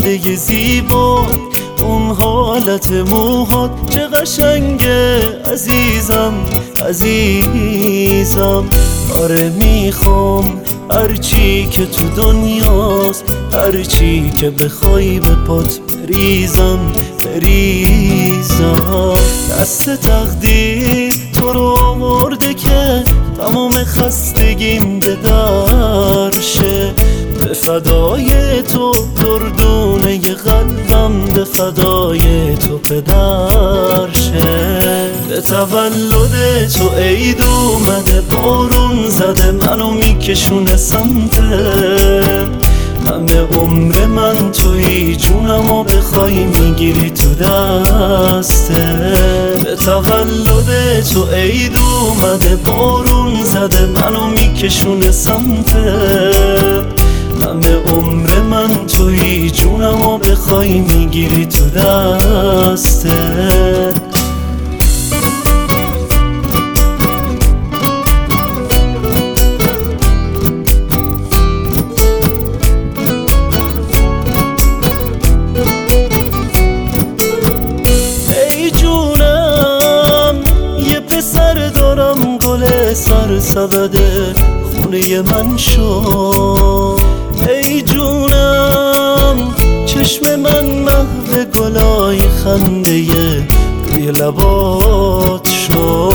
پرده زیبا، اون حالت موهات چه قشنگه عزیزم عزیزم. آره میخوام هرچی که تو دنیاست، هرچی که بخوای به پات بریزم بریزم. دست تقدیر تو رو آورده که تمام خستگیم به در شه. به فدای تو دردونه قلبم، به فدای تو پدر شه. به تولد تو عید اومده، بارون زده منو میکشونه سمته. همه عمر من توی جونمو بخوای میگیری تو دسته. به تولد تو عید اومده، بارون زده منو میکشونه سمته. همه عمر من توی جونمو بخوای میگیری تو دسته. سر سبده خونه من شو. ای جونم چشم من محو گلای خنده روی لبات شو.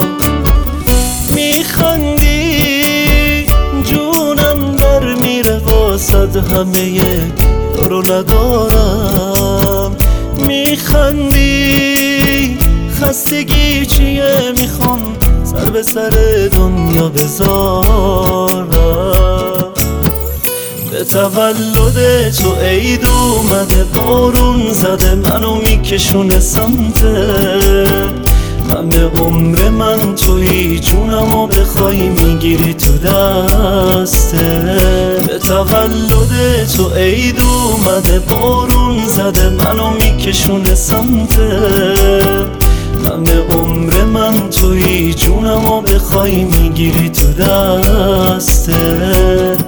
میخندی جونم در میره واسد همه دارو ندارم. میخندی خستگی چیه، میخوام سر به سر دنیا بذارم. به تولد تو عید اومده، بارون زده منو میکشونه سمته. همه عمر من توی جونمو بخوای میگیری تو دسته. به تولد تو عید اومده، بارون زده منو میکشونه سمته. همه عمر من توی جونمو بخوای میگیری تو دسته.